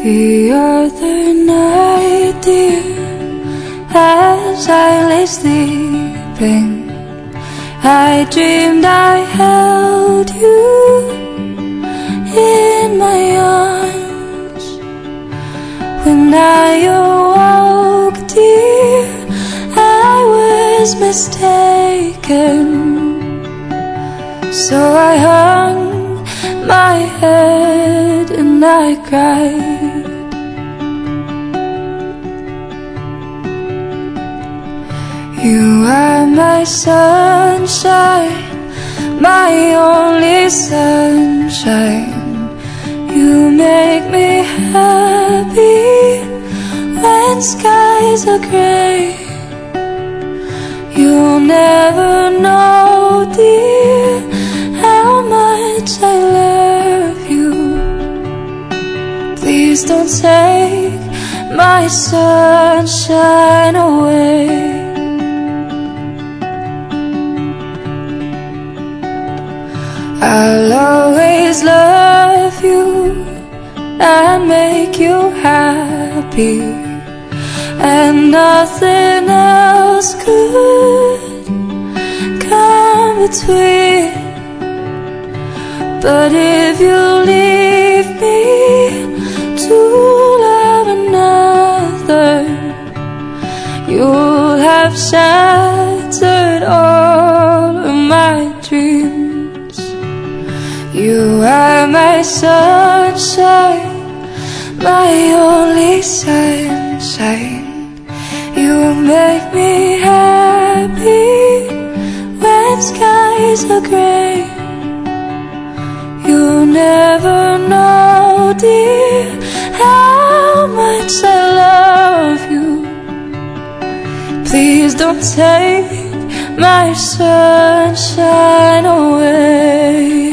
The other night, dear, as I lay sleeping, I dreamed I held you in my arms. When I awoke, dear, I was mistaken. So I hung my head and I cried. You are my sunshine, my only sunshine. You make me happy when skies are gray. You'll never know, dear, how much I love you. Please don't take my sunshine away. I'll always love you and make you happy, and nothing else could come between. But if you leave me to love another, you'll have shattered all of my dreams. You are my sunshine, my only sunshine. You make me happy when skies are gray. You'll never know, dear, how much I love you. Please don't take my sunshine away.